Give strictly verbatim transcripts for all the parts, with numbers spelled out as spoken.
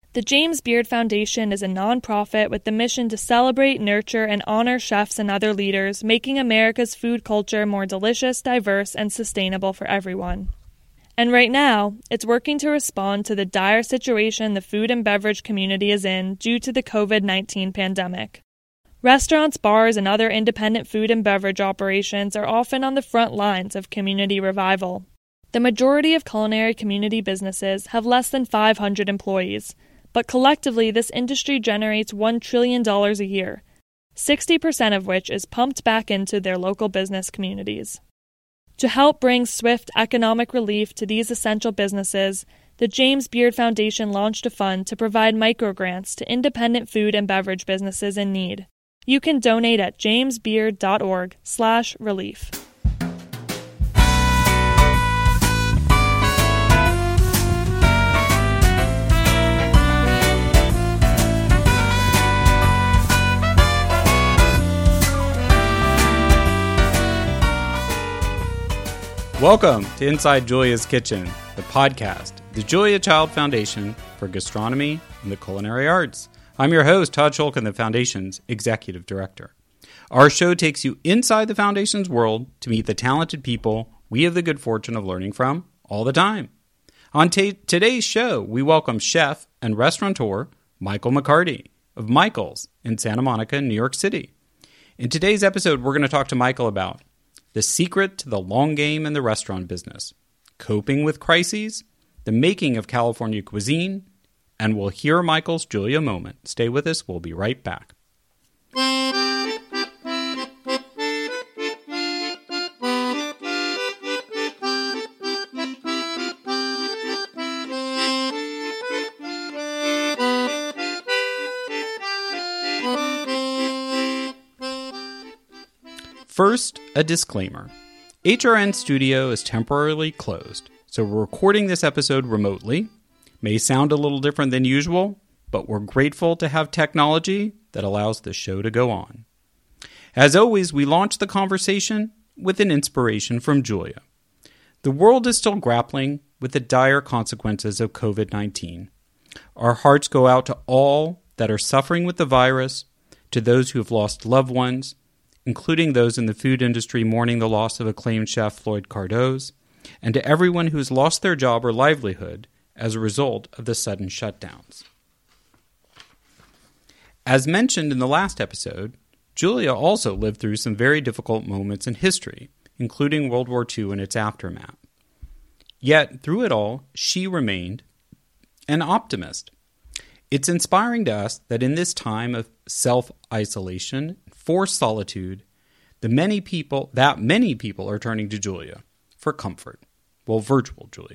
The James Beard Foundation is a nonprofit with the mission to celebrate, nurture, and honor chefs and other leaders, making America's food culture more delicious, diverse, and sustainable for everyone. And right now, it's working to respond to the dire situation the food and beverage community is in due to the covid nineteen pandemic. Restaurants, bars, and other independent food and beverage operations are often on the front lines of community revival. The majority of culinary community businesses have less than five hundred employees, but collectively this industry generates one trillion dollars a year, sixty percent of which is pumped back into their local business communities. To help bring swift economic relief to these essential businesses, the James Beard Foundation launched a fund to provide microgrants to independent food and beverage businesses in need. You can donate at jamesbeard.org slash relief. Welcome to Inside Julia's Kitchen, the podcast, the Julia Child Foundation for Gastronomy and the Culinary Arts. I'm your host, Todd Shulkin, the Foundation's Executive Director. Our show takes you inside the Foundation's world to meet the talented people we have the good fortune of learning from all the time. On t- today's show, we welcome chef and restaurateur Michael McCarty of Michael's in Santa Monica, New York City. In today's episode, we're going to talk to Michael about the secret to the long game in the restaurant business, coping with crises, the making of California cuisine, and we'll hear Michael's Julia moment. Stay with us. We'll be right back. First, a disclaimer. H R N Studio is temporarily closed, so we're recording this episode remotely. May sound a little different than usual, but we're grateful to have technology that allows the show to go on. As always, we launch the conversation with an inspiration from Julia. The world is still grappling with the dire consequences of covid nineteen. Our hearts go out to all that are suffering with the virus, to those who have lost loved ones, including those in the food industry mourning the loss of acclaimed chef Floyd Cardoz, and to everyone who has lost their job or livelihood as a result of the sudden shutdowns. As mentioned in the last episode, Julia also lived through some very difficult moments in history, including World War Two and its aftermath. Yet, through it all, she remained an optimist. It's inspiring to us that in this time of self-isolation, forced solitude, the many people, that many people are turning to Julia for comfort. Well, virtual Julia.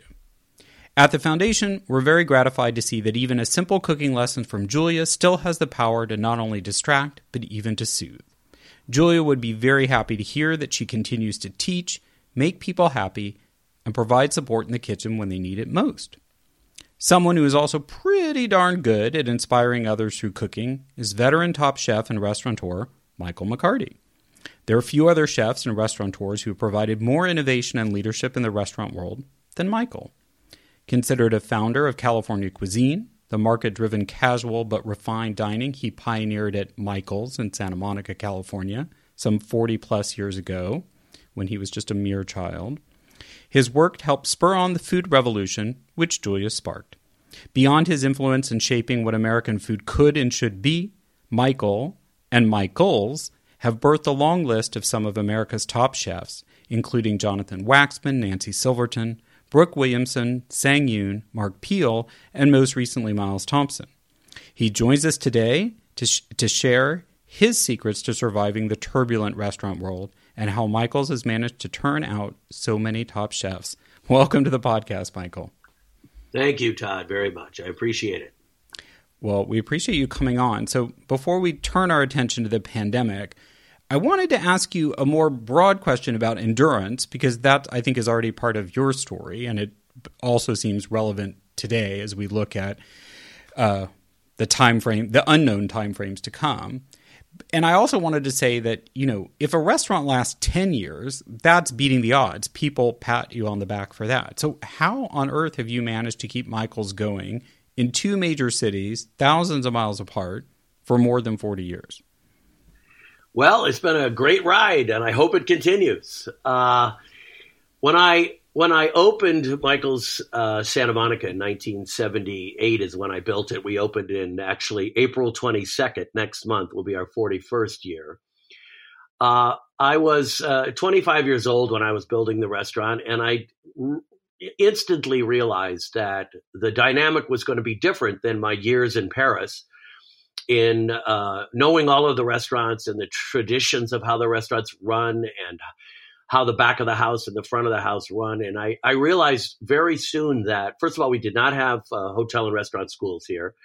At the Foundation, we're very gratified to see that even a simple cooking lesson from Julia still has the power to not only distract, but even to soothe. Julia would be very happy to hear that she continues to teach, make people happy, and provide support in the kitchen when they need it most. Someone who is also pretty darn good at inspiring others through cooking is veteran top chef and restaurateur Michael McCarty. There are few other chefs and restaurateurs who have provided more innovation and leadership in the restaurant world than Michael. Considered a founder of California cuisine, the market-driven casual but refined dining he pioneered at Michael's in Santa Monica, California, some forty-plus years ago, when he was just a mere child. His work helped spur on the food revolution, which Julia sparked. Beyond his influence in shaping what American food could and should be, Michael and Michael's have birthed a long list of some of America's top chefs, including Jonathan Waxman, Nancy Silverton, Brooke Williamson, Sang Yoon, Mark Peel, and most recently Miles Thompson. He joins us today to, sh- to share his secrets to surviving the turbulent restaurant world and how Michael's has managed to turn out so many top chefs. Welcome to the podcast, Michael. Thank you, Todd, very much. I appreciate it. Well, we appreciate you coming on. So before we turn our attention to the pandemic, I wanted to ask you a more broad question about endurance, because that, I think, is already part of your story, and it also seems relevant today as we look at uh, the time frame, the unknown time frames to come. And I also wanted to say that, you know, if a restaurant lasts ten years, that's beating the odds. People pat you on the back for that. So how on earth have you managed to keep Michael's going in two major cities, thousands of miles apart, for more than forty years. Well, it's been a great ride, and I hope it continues. Uh, when I when I opened Michael's uh, Santa Monica in nineteen seventy-eight is when I built it. We opened in actually April twenty-second. Next month will be our forty-first year. Uh, I was uh, twenty-five years old when I was building the restaurant, and I r- instantly realized that the dynamic was going to be different than my years in Paris, in uh, knowing all of the restaurants and the traditions of how the restaurants run and how the back of the house and the front of the house run. And I, I realized very soon that, first of all, we did not have uh, hotel and restaurant schools here.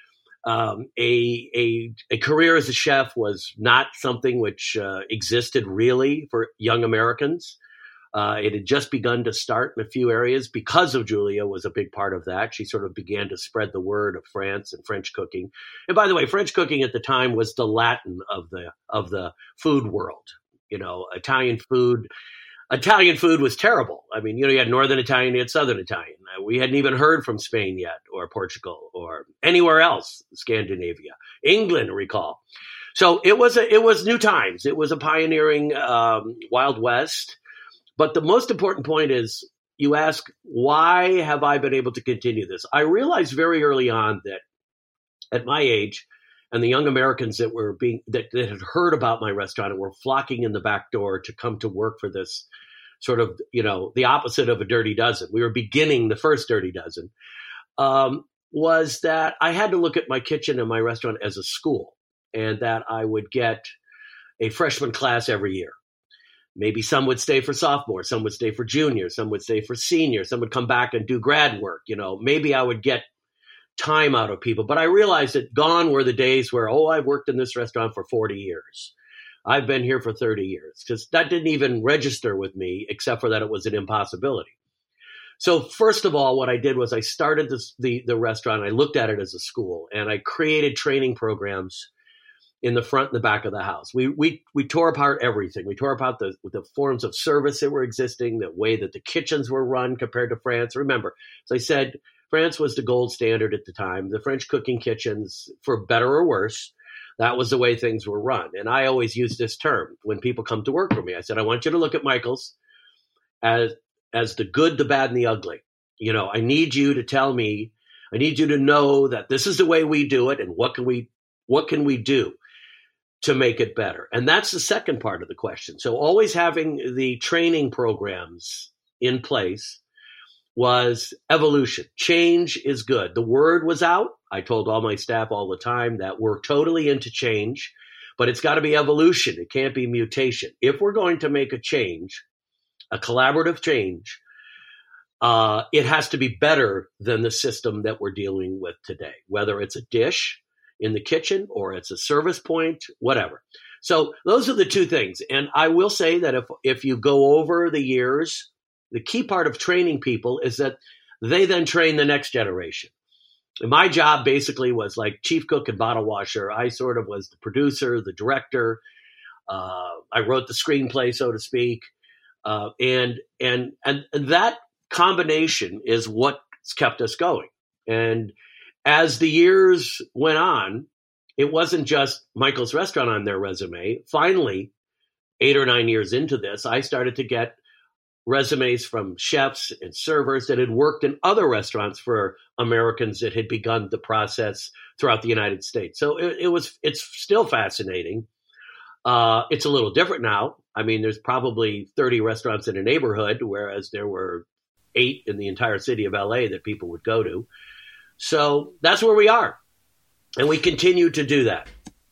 Um, a, a, a career as a chef was not something which uh, existed really for young Americans. Uh, it had just begun to start in a few areas because of Julia was a big part of that. She sort of began to spread the word of France and French cooking. And by the way, French cooking at the time was the Latin of the of the food world. You know, Italian food, Italian food was terrible. I mean, you know, you had Northern Italian, you had Southern Italian. Uh, we hadn't even heard from Spain yet, or Portugal, or anywhere else, Scandinavia, England, recall. So it was a, it was new times. It was a pioneering um, Wild West. But the most important point is, you ask, why have I been able to continue this? I realized very early on that at my age, and the young Americans that were being that, that had heard about my restaurant and were flocking in the back door to come to work for this sort of, you know, the opposite of a dirty dozen. We were beginning the first dirty dozen, um, was that I had to look at my kitchen and my restaurant as a school, and that I would get a freshman class every year. Maybe some would stay for sophomore, some would stay for junior, some would stay for senior, some would come back and do grad work. You know, maybe I would get time out of people. But I realized that gone were the days where, oh, I've worked in this restaurant for forty years. I've been here for thirty years, because that didn't even register with me, except for that it was an impossibility. So first of all, what I did was I started this, the, the restaurant. I looked at it as a school, and I created training programs in the front and the back of the house. We we we tore apart everything. We tore apart the the forms of service that were existing, the way that the kitchens were run compared to France. Remember, as I said, France was the gold standard at the time. The French cooking kitchens, for better or worse, that was the way things were run. And I always use this term when people come to work for me. I said, I want you to look at Michael's as as the good, the bad, and the ugly. You know, I need you to tell me, I need you to know that this is the way we do it, and what can we what can we do to make it better? And that's the second part of the question. So always having the training programs in place was evolution. Change is good. The word was out. I told all my staff all the time that we're totally into change, but it's got to be evolution. It can't be mutation. If we're going to make a change, a collaborative change, uh, it has to be better than the system that we're dealing with today, whether it's a dish in the kitchen or it's a service point, whatever. So those are the two things. And I will say that if if you go over the years, the key part of training people is that they then train the next generation. And my job basically was like chief cook and bottle washer. I sort of was the producer, the director. Uh, I wrote the screenplay, so to speak. Uh, and, and, and that combination is what's kept us going. And as the years went on, it wasn't just Michael's Restaurant on their resume. Finally, eight or nine years into this, I started to get resumes from chefs and servers that had worked in other restaurants for Americans that had begun the process throughout the United States. So it, it was, it's still fascinating. Uh, it's a little different now. I mean, there's probably thirty restaurants in a neighborhood, whereas there were eight in the entire city of L A that people would go to. So that's where we are. And we continue to do that.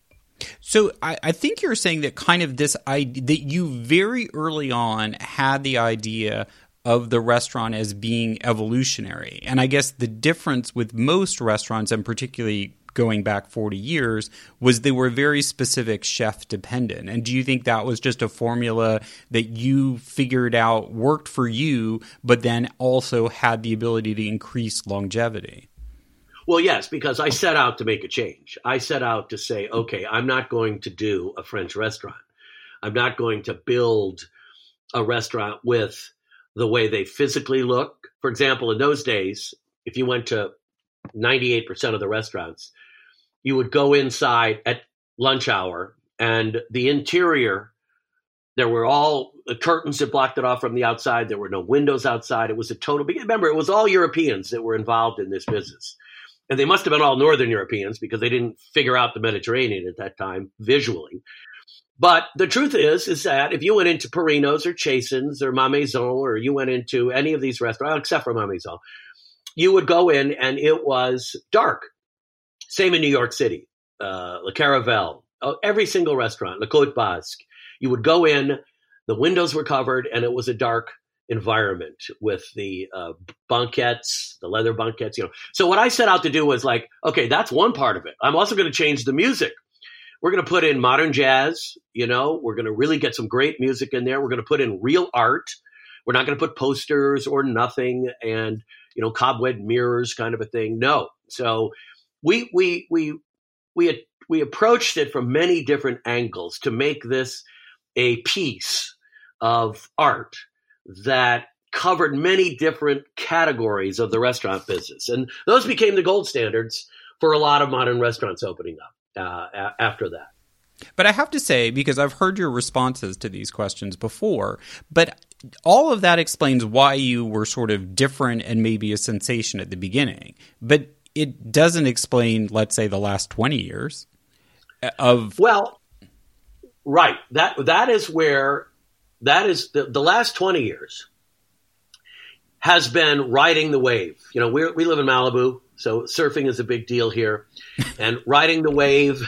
So I, I think you're saying that kind of this idea that you very early on had the idea of the restaurant as being evolutionary. And I guess the difference with most restaurants, and particularly going back forty years, was they were very specific chef dependent. And do you think that was just a formula that you figured out worked for you, but then also had the ability to increase longevity? Well, yes, because I set out to make a change. I set out to say, okay, I'm not going to do a French restaurant. I'm not going to build a restaurant with the way they physically look. For example, in those days, if you went to ninety-eight percent of the restaurants, you would go inside at lunch hour, and the interior, there were all the curtains that blocked it off from the outside. There were no windows outside. It was a total, remember, it was all Europeans that were involved in this business. And they must have been all Northern Europeans because they didn't figure out the Mediterranean at that time visually. But the truth is, is that if you went into Perino's or Chasen's or Ma Maison, or you went into any of these restaurants, except for Ma Maison, you would go in and it was dark. Same in New York City, uh, Le Caravelle, every single restaurant, Le Côte Basque. You would go in, the windows were covered, and it was a dark environment with the uh, banquettes, the leather banquettes, you know. So what I set out to do was like, okay, that's one part of it. I'm also going to change the music. We're going to put in modern jazz, you know, we're going to really get some great music in there. We're going to put in real art. We're not going to put posters or nothing and, you know, cobweb mirrors kind of a thing. No. So we, we, we, we, we approached it from many different angles to make this a piece of art that covered many different categories of the restaurant business. And those became the gold standards for a lot of modern restaurants opening up uh, a- after that. But I have to say, because I've heard your responses to these questions before, but all of that explains why you were sort of different and maybe a sensation at the beginning. But it doesn't explain, let's say, the last twenty years of... Well, right. That that is where... That is the, the last twenty years has been riding the wave. You know, we we live in Malibu, so surfing is a big deal here. And riding the wave,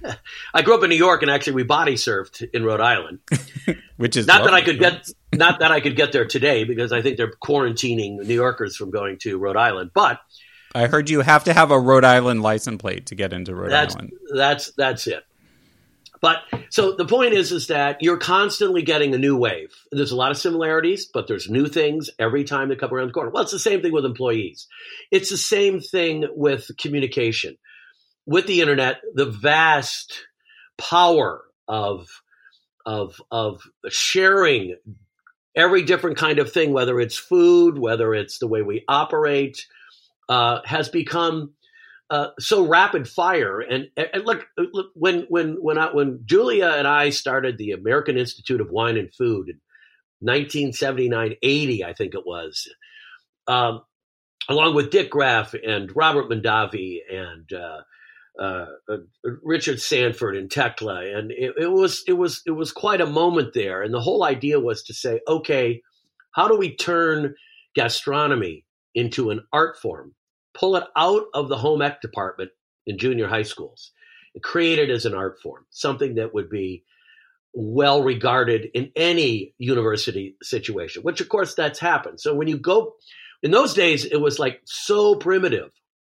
I grew up in New York, and actually we body surfed in Rhode Island, which is not lovely. that I could get not that I could get there today because I think they're quarantining New Yorkers from going to Rhode Island. But I heard you have to have a Rhode Island license plate to get into Rhode that's, Island. That's that's it. But so the point is, is that you're constantly getting a new wave. There's a lot of similarities, but there's new things every time they come around the corner. Well, it's the same thing with employees. It's the same thing with communication. With the internet, the vast power of, of, of sharing every different kind of thing, whether it's food, whether it's the way we operate, uh, has become Uh, so rapid fire. And, and look, look, when when when I, when Julia and I started the American Institute of Wine and Food in nineteen seventy-nine, eighty, I think it was, um, along with Dick Graff and Robert Mondavi and uh, uh, uh, Richard Sanford and Tekla, and it, it was it was it was quite a moment there. And the whole idea was to say, okay, how do we turn gastronomy into an art form? Pull it out of the home ec department in junior high schools and create it as an art form, something that would be well regarded in any university situation, which of course that's happened. So when you go, in those days, it was like so primitive.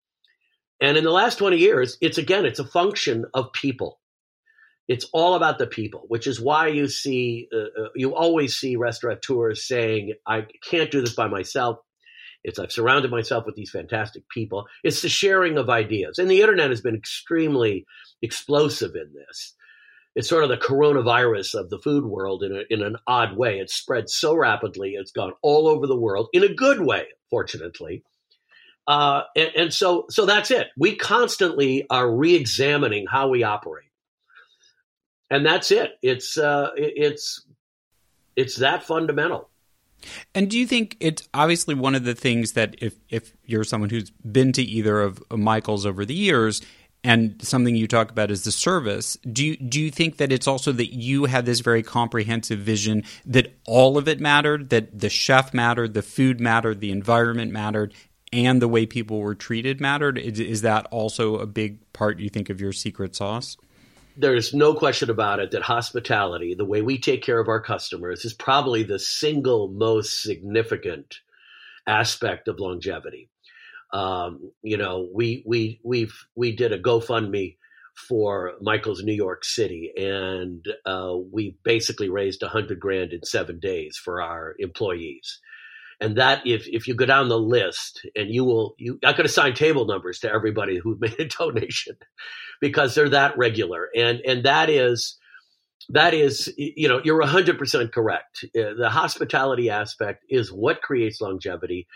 And in the last twenty years, it's again, it's a function of people. It's all about the people, which is why you see, uh, you always see restaurateurs saying, I can't do this by myself. It's I've surrounded myself with these fantastic people. It's the sharing of ideas. And the internet has been extremely explosive in this. It's sort of the coronavirus of the food world in, a, in an odd way. It's spread so rapidly. It's gone all over the world in a good way, fortunately. Uh, and, and so, so that's it. We constantly are re-examining how we operate. And that's it. It's, uh, it's, it's that fundamental. And do you think it's obviously one of the things that if, if you're someone who's been to either of Michael's over the years and something you talk about is the service, do you, do you think that it's also that you had this very comprehensive vision that all of it mattered, that the chef mattered, the food mattered, the environment mattered, and the way people were treated mattered? Is, is that also a big part, you think, of your secret sauce? There's no question about it that hospitality, the way we take care of our customers, is probably the single most significant aspect of longevity. Um, you know, we we we've we did a GoFundMe for Michael's New York City, and uh, we basically raised a hundred grand in seven days for our employees. And that, if if you go down the list, and you will, you I could assign table numbers to everybody who made a donation, because they're that regular. And and that is that is you know you're one hundred percent correct. The hospitality aspect is what creates longevity,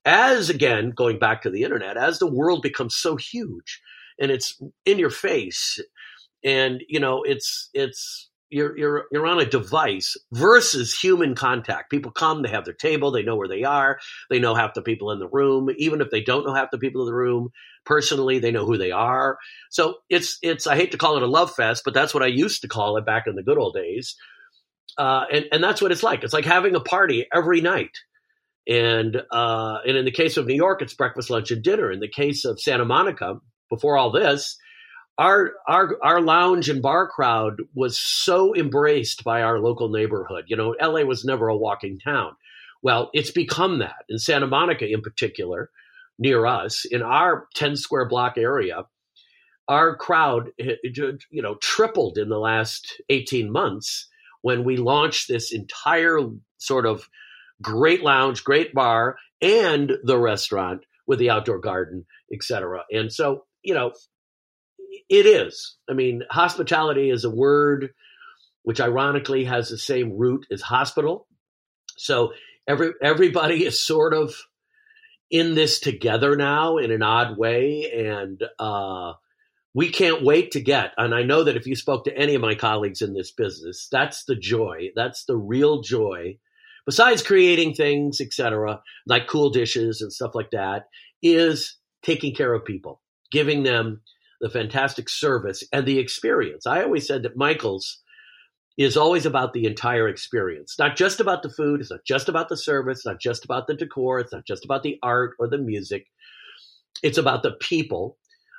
as, again, going back to the internet, as the world becomes so huge and it's in your face and, you know, it's, it's, you're, you're, you're on a device versus human contact. People come, they have their table, they know where they are. They know half the people in the room. Even if they don't know half the people in the room personally, they know who they are. So it's, it's, I hate to call it a love fest, but that's what I used to call it back in the good old days. Uh, and, and that's what it's like. It's like having a party every night. And, uh, and in the case of New York, it's breakfast, lunch, and dinner. In the case of Santa Monica, before all this, Our, our our lounge and bar crowd was so embraced by our local neighborhood. You know, L A was never a walking town. Well, it's become that. In Santa Monica in particular, near us, in our ten square block area, our crowd, you know, tripled in the last eighteen months when we launched this entire sort of great lounge, great bar, and the restaurant with the outdoor garden, et cetera. And so, you know, it is. I mean, hospitality is a word which ironically has the same root as hospital. So every everybody is sort of in this together now in an odd way. And uh, we can't wait to get, and I know that if you spoke to any of my colleagues in this business, that's the joy. That's the real joy. Besides creating things, et cetera, like cool dishes and stuff like that, is taking care of people, giving them the fantastic service and the experience. I always said that Michael's is always about the entire experience, not just about the food. It's not just about the service, not just about the decor. It's not just about the art or the music. It's about the people.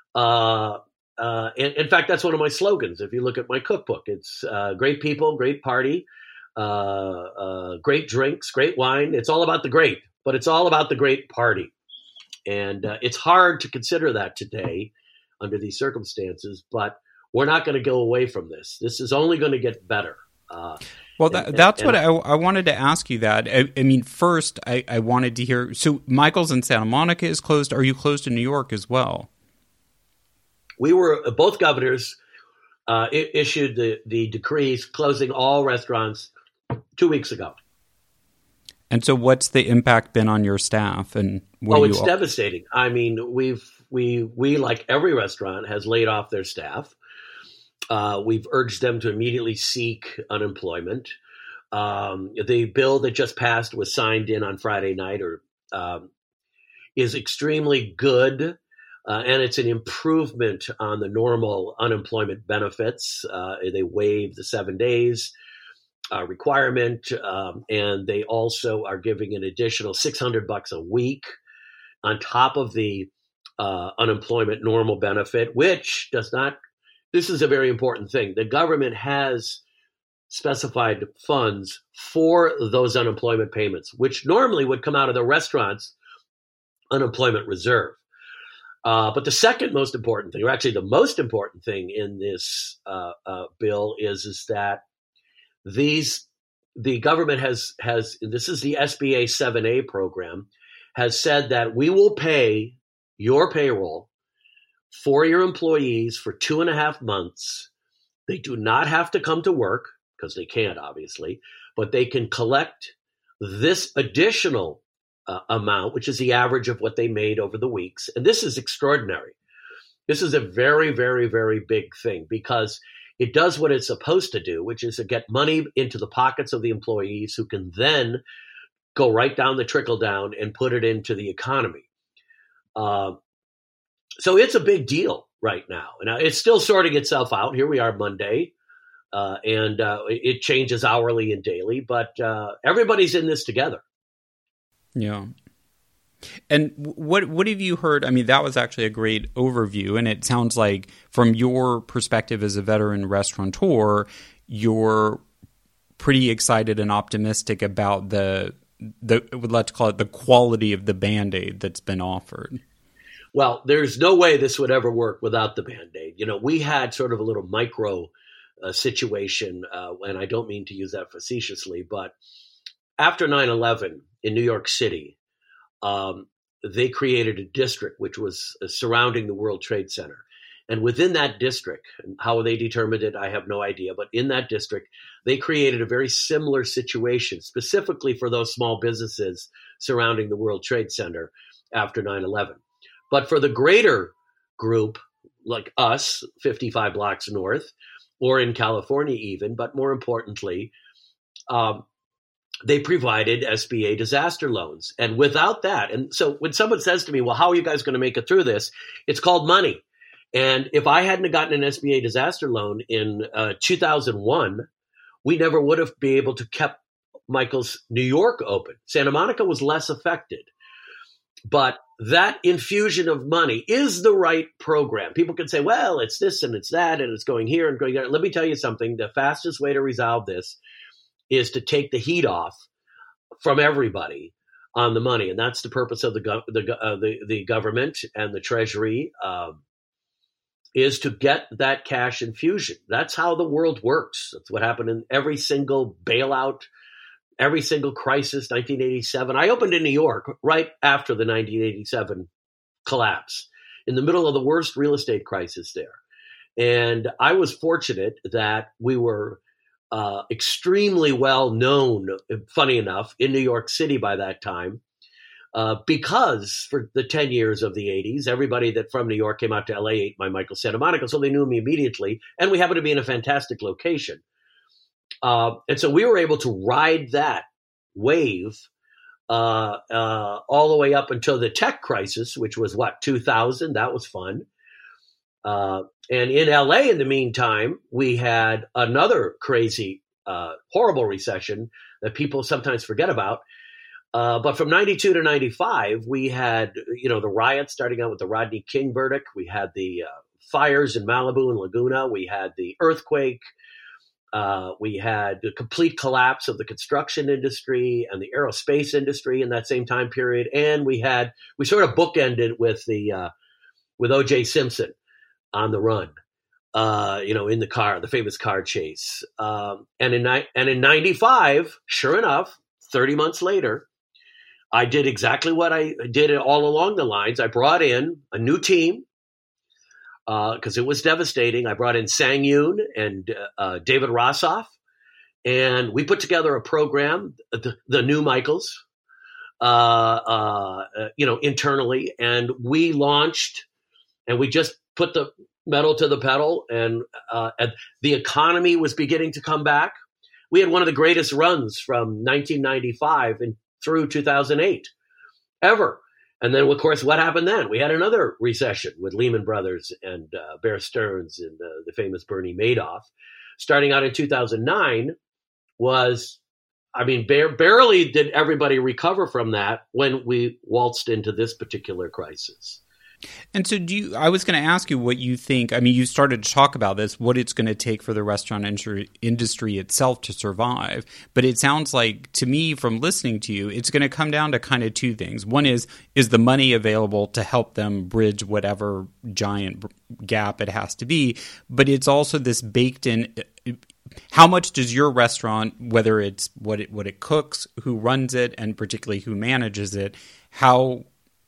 Uh, uh, and in fact, that's one of my slogans. If you look at my cookbook, it's uh, great people, great party, uh, uh, great drinks, great wine. It's all about the great, but it's all about the great party. And uh, it's hard to consider that today under these circumstances, but we're not going to go away from this. This is only going to get better. Uh, well, that, and, that's and, what I, I wanted to ask you that. I, I mean, first, I, I wanted to hear, so Michael's in Santa Monica is closed. Are you closed in New York as well? We were, both governors uh, issued the, the decrees closing all restaurants two weeks ago. And so what's the impact been on your staff? And Oh, it's all- devastating. I mean, we've, we, we, like every restaurant, has laid off their staff. Uh, we've urged them to immediately seek unemployment. Um, the bill that just passed was signed in on Friday night or um, is extremely good. Uh, and it's an improvement on the normal unemployment benefits. Uh, they waive the seven days uh, requirement. Um, and they also are giving an additional six hundred bucks a week on top of the uh, unemployment normal benefit, which does not, this is a very important thing. The government has specified funds for those unemployment payments, which normally would come out of the restaurant's unemployment reserve. Uh, but the second most important thing, or actually the most important thing in this uh, uh, bill is, is that these, the government has, has, this is the S B A seven A program, has said that we will pay your payroll for your employees for two and a half months. They do not have to come to work because they can't, obviously, but they can collect this additional uh, amount, which is the average of what they made over the weeks. And this is extraordinary. This is a very, very, very big thing because it does what it's supposed to do, which is to get money into the pockets of the employees who can then go right down the trickle down and put it into the economy. Uh, so it's a big deal right now. Now it's still sorting itself out. Here we are Monday, uh, and uh, it changes hourly and daily, but uh, everybody's in this together. Yeah. And what what have you heard? I mean, that was actually a great overview, and it sounds like from your perspective as a veteran restaurateur, you're pretty excited and optimistic about the the let's call it the quality of the Band-Aid that's been offered. Well, there's no way this would ever work without the Band-Aid. You know, we had sort of a little micro uh, situation, uh, and I don't mean to use that facetiously, but after nine eleven in New York City, um, they created a district which was uh, surrounding the World Trade Center. And within that district, and how they determined it, I have no idea. But in that district, they created a very similar situation, specifically for those small businesses surrounding the World Trade Center, after nine eleven. But for the greater group, like us, fifty-five blocks north, or in California even, but more importantly, um, they provided S B A disaster loans. And without that, and so when someone says to me, well, how are you guys going to make it through this? It's called money. And if I hadn't gotten an S B A disaster loan in uh, two thousand one, we never would have been able to kept Michael's New York open. Santa Monica was less affected. But that infusion of money is the right program. People can say, well, it's this and it's that, and it's going here and going there. Let me tell you something. The fastest way to resolve this is to take the heat off from everybody on the money. And that's the purpose of the go- the, uh, the, the government and the Treasury, um, is to get that cash infusion. That's how the world works. That's what happened in every single bailout, every single crisis, nineteen eighty-seven. I opened in New York right after the nineteen eighty-seven collapse, in the middle of the worst real estate crisis there. And I was fortunate that we were uh, extremely well known, funny enough, in New York City by that time, uh, because for the ten years of the eighties, everybody that from New York came out to L A ate my Michael Santa Monica, so they knew me immediately. And we happened to be in a fantastic location. Uh, and so we were able to ride that wave uh, uh, all the way up until the tech crisis, which was what, two thousand? That was fun. Uh, and in L A, in the meantime, we had another crazy, uh, horrible recession that people sometimes forget about. Uh, but from ninety-two to ninety-five, we had, you know, the riots starting out with the Rodney King verdict. We had the uh, fires in Malibu and Laguna. We had the earthquake. Uh, we had the complete collapse of the construction industry and the aerospace industry in that same time period. And we had, we sort of bookended with the, uh, with O J Simpson on the run, uh, you know, in the car, the famous car chase. Um, and in, and in ninety-five, sure enough, thirty months later, I did exactly what I did all along the lines. I brought in a new team, because uh, it was devastating. I brought in Sang Yoon and uh, David Rossoff, and we put together a program, the, the New Michaels, uh, uh, you know, internally, and we launched, and we just put the metal to the pedal, and, uh, and the economy was beginning to come back. We had one of the greatest runs from nineteen ninety-five and through two thousand eight ever. And then, of course, what happened then? We had another recession with Lehman Brothers and uh, Bear Stearns and uh, the famous Bernie Madoff. Starting out in two thousand nine was, I mean, bar- barely did everybody recover from that when we waltzed into this particular crisis. And so do you, I was going to ask you what you think. I mean, you started to talk about this, what it's going to take for the restaurant industry, industry itself to survive. But it sounds like, to me, from listening to you, it's going to come down to kind of two things. One is, is the money available to help them bridge whatever giant gap it has to be? But it's also this baked in, how much does your restaurant, whether it's what it, what it cooks, who runs it, and particularly who manages it, how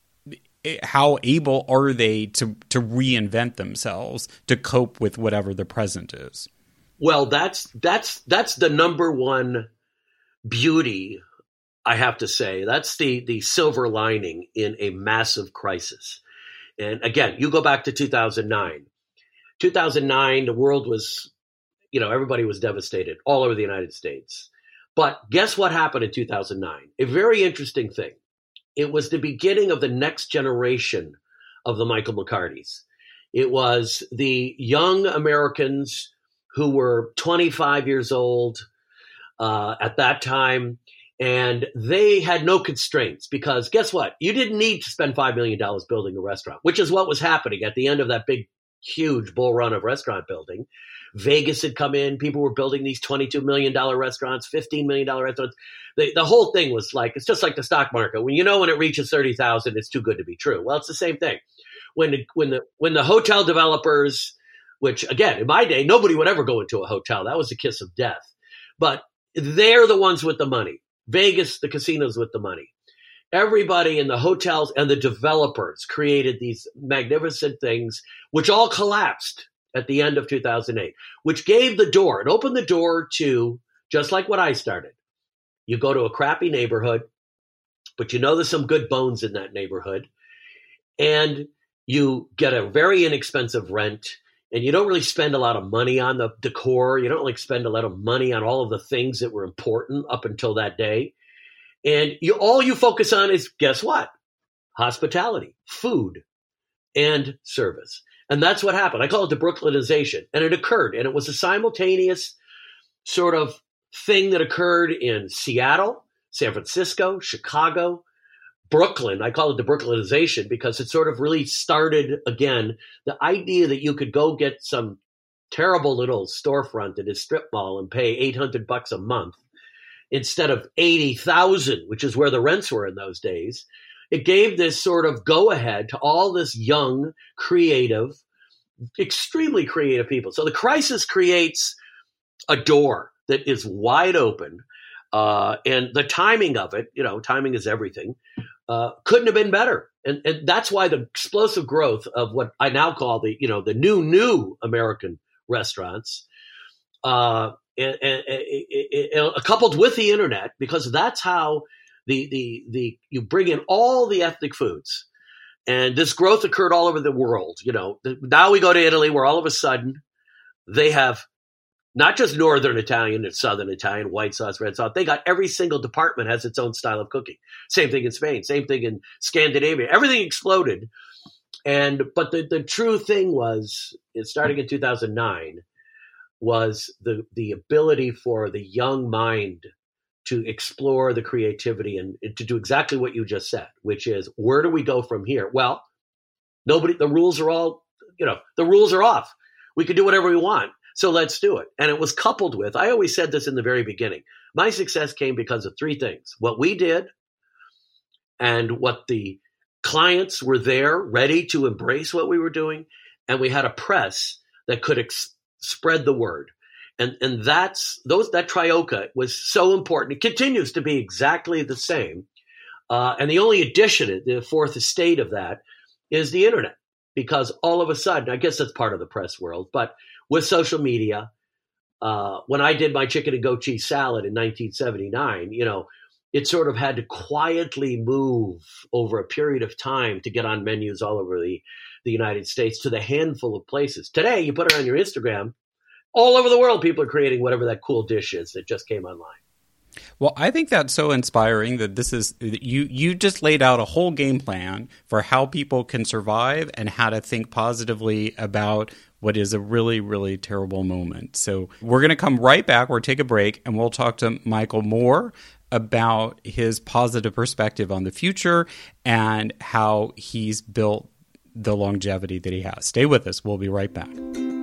how able are they to, to reinvent themselves to cope with whatever the present is? Well, that's that's that's the number one beauty, I have to say. That's the the silver lining in a massive crisis. And again, you go back to two thousand nine. two thousand nine, the world was, you know, everybody was devastated all over the United States. But guess what happened in two thousand nine? A very interesting thing. It was the beginning of the next generation of the Michael McCartys. It was the young Americans who were twenty-five years old uh, at that time, and they had no constraints because guess what? You didn't need to spend five million dollars building a restaurant, which is what was happening at the end of that big, huge bull run of restaurant building. Vegas had come in. People were building these twenty-two million dollars restaurants, fifteen million dollars restaurants. The, the whole thing was like, it's just like the stock market. When you know when it reaches thirty thousand, it's too good to be true. Well, it's the same thing. When the, when the, when the hotel developers, which again, in my day, nobody would ever go into a hotel. That was the kiss of death. But they're the ones with the money. Vegas, the casinos with the money. Everybody in the hotels and the developers created these magnificent things, which all collapsed at the end of two thousand eight, which gave the door, it opened the door to, just like what I started. You go to a crappy neighborhood, but you know there's some good bones in that neighborhood, and you get a very inexpensive rent, and you don't really spend a lot of money on the decor. You don't like spend a lot of money on all of the things that were important up until that day. And you all you focus on is, guess what? Hospitality, food, and service. And that's what happened. I call it the Brooklynization. And it occurred. And it was a simultaneous sort of thing that occurred in Seattle, San Francisco, Chicago, Brooklyn. I call it the Brooklynization because it sort of really started again the idea that you could go get some terrible little storefront at a strip mall and pay eight hundred bucks a month instead of eighty thousand, which is where the rents were in those days. It gave this sort of go ahead to all this young, creative, extremely creative people. So the crisis creates a door that is wide open. Uh, and the timing of it, you know, timing is everything, uh, couldn't have been better. And, and that's why the explosive growth of what I now call the, you know, the new, new American restaurants, uh, and, and, and, and coupled with the internet, because that's how the, the, the, you bring in all the ethnic foods. And this growth occurred all over the world. You know, now we go to Italy where all of a sudden they have not just Northern Italian and Southern Italian, white sauce, red sauce. They got every single department has its own style of cooking. Same thing in Spain, same thing in Scandinavia. Everything exploded. And, but the, the true thing was, starting in two thousand nine, was the, the ability for the young mind to explore the creativity and, and to do exactly what you just said, which is, where do we go from here? Well, nobody, the rules are all, you know, the rules are off. We can do whatever we want. So let's do it. And it was coupled with, I always said this in the very beginning, my success came because of three things: what we did and what the clients were there ready to embrace what we were doing. And we had a press that could ex- spread the word. And and that's those that trioca was so important. It continues to be exactly the same. Uh, and the only addition, the fourth estate of that, is the internet. Because all of a sudden, I guess that's part of the press world, but with social media, uh, when I did my chicken and goat cheese salad in nineteen seventy-nine, you know, it sort of had to quietly move over a period of time to get on menus all over the, the United States to the handful of places. Today, you put it on your Instagram. All over the world, people are creating whatever that cool dish is that just came online. Well, I think that's so inspiring that this is you. You just laid out a whole game plan for how people can survive and how to think positively about what is a really, really terrible moment. So we're going to come right back. We'll take a break, and we'll talk to Michael more about his positive perspective on the future and how he's built the longevity that he has. Stay with us. We'll be right back.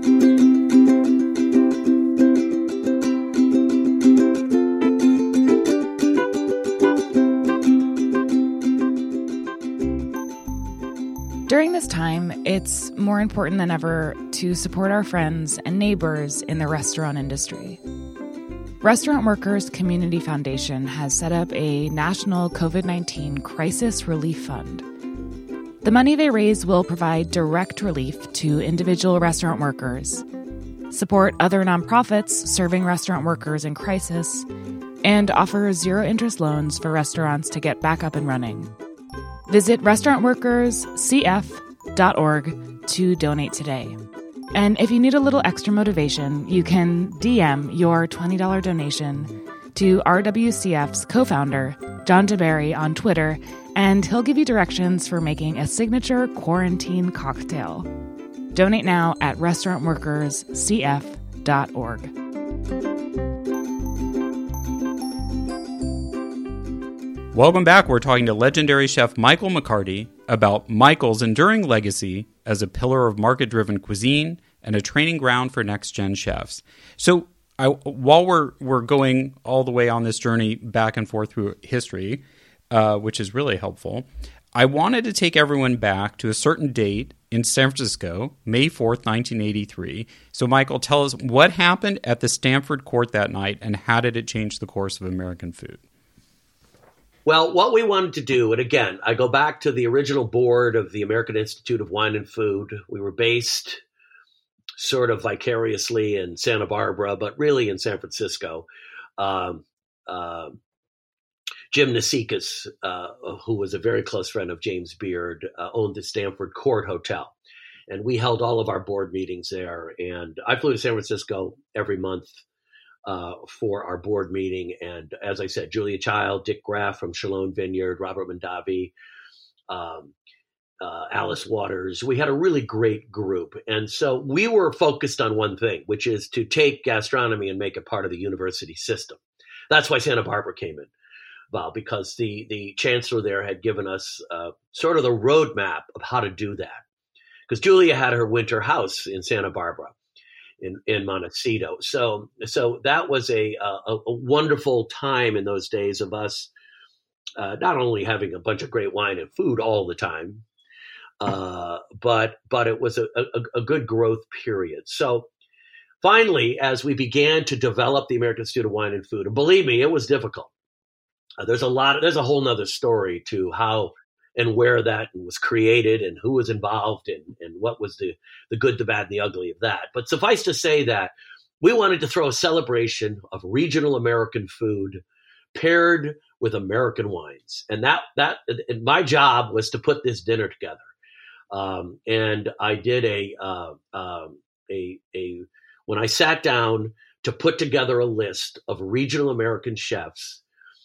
During this time, it's more important than ever to support our friends and neighbors in the restaurant industry. Restaurant Workers Community Foundation has set up a national COVID nineteen crisis relief fund. The money they raise will provide direct relief to individual restaurant workers, support other nonprofits serving restaurant workers in crisis, and offer zero-interest loans for restaurants to get back up and running. Visit restaurant workers c f dot org to donate today. And if you need a little extra motivation, you can D M your twenty dollars donation to R W C F's co-founder, John DeBerry, on Twitter, and he'll give you directions for making a signature quarantine cocktail. Donate now at restaurant workers c f dot org. Welcome back. We're talking to legendary chef Michael McCarty about Michael's enduring legacy as a pillar of market-driven cuisine and a training ground for next-gen chefs. So I, while we're we're going all the way on this journey back and forth through history, uh, which is really helpful, I wanted to take everyone back to a certain date in San Francisco, May fourth, nineteen eighty-three. So Michael, tell us what happened at the Stanford Court that night and how did it change the course of American food? Well, what we wanted to do, and again, I go back to the original board of the American Institute of Wine and Food. We were based sort of vicariously in Santa Barbara, but really in San Francisco. Um, uh, Jim Nasikas, uh, who was a very close friend of James Beard, uh, owned the Stanford Court Hotel. And we held all of our board meetings there. And I flew to San Francisco every month uh, for our board meeting. And as I said, Julia Child, Dick Graff from Shalom Vineyard, Robert Mondavi, um, uh, Alice Waters. We had a really great group. And so we were focused on one thing, which is to take gastronomy and make it part of the university system. That's why Santa Barbara came in, Val, because the, the chancellor there had given us uh, sort of the roadmap of how to do that. Because Julia had her winter house in Santa Barbara, in, in Montecito. So so that was a, a, a wonderful time in those days of us uh, not only having a bunch of great wine and food all the time, uh, but but it was a, a, a good growth period. So finally, as we began to develop the American Institute of Wine and Food, and believe me, it was difficult. Uh, there's a lot of, there's a whole nother story to how and where that was created and who was involved and, and what was the, the good, the bad, and the ugly of that. But suffice to say that we wanted to throw a celebration of regional American food paired with American wines. And that, that and my job was to put this dinner together. Um, and I did a, uh, um, a, a, when I sat down to put together a list of regional American chefs,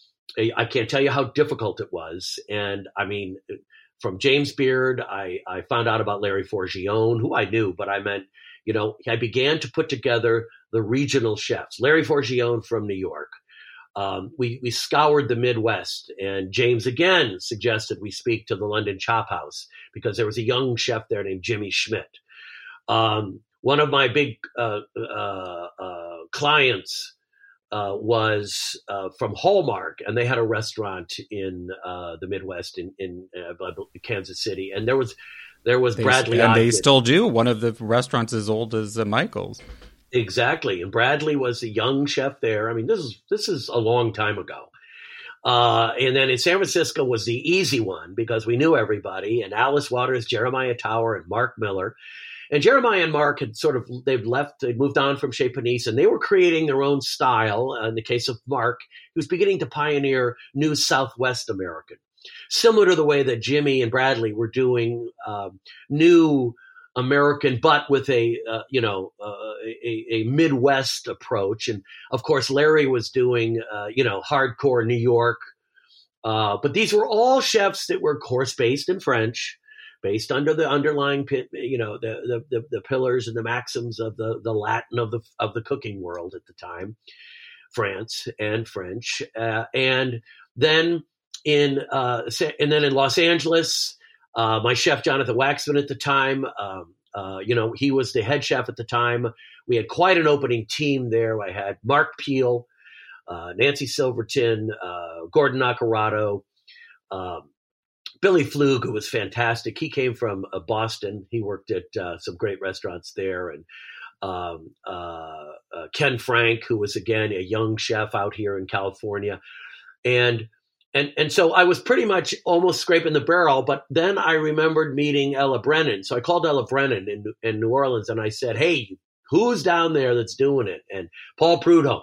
I can't tell you how difficult it was. And I mean, from James Beard, I, I found out about Larry Forgione, who I knew, but I meant, you know, I began to put together the regional chefs. Larry Forgione from New York. Um, we, we scoured the Midwest, and James again suggested we speak to the London Chop House because there was a young chef there named Jimmy Schmidt. Um, one of my big uh, uh, uh, clients Uh, was uh, from Hallmark, and they had a restaurant in uh, the Midwest in, in uh, Kansas City, and there was there was they, Bradley, and Ogden. They still do. One of the restaurants as old as uh, Michael's. Exactly, and Bradley was a young chef there. I mean, this is this is a long time ago. Uh, and then in San Francisco was the easy one because we knew everybody, and Alice Waters, Jeremiah Tower, and Mark Miller. And Jeremiah and Mark had sort of, they've left, they moved on from Chez Panisse, and they were creating their own style. Uh, in the case of Mark, he was beginning to pioneer new Southwest American, similar to the way that Jimmy and Bradley were doing um, new American, but with a, uh, you know, uh, a, a Midwest approach. And of course, Larry was doing, uh, you know, hardcore New York. Uh, but these were all chefs that were, of course, based in French, based under the underlying, you know, the, the the the pillars and the maxims of the the Latin of the of the cooking world at the time, France and French, uh, and then in uh, and then in Los Angeles, uh, my chef Jonathan Waxman at the time, um, uh, you know, he was the head chef at the time. We had quite an opening team there. I had Mark Peel, uh, Nancy Silverton, uh, Gordon Nacarado. Um, Billy Flug, who was fantastic. He came from uh, Boston. He worked at uh, some great restaurants there. And um, uh, uh, Ken Frank, who was, again, a young chef out here in California. And and and so I was pretty much almost scraping the barrel. But then I remembered meeting Ella Brennan. So I called Ella Brennan in, in New Orleans, and I said, hey, who's down there that's doing it? And Paul Prudhomme.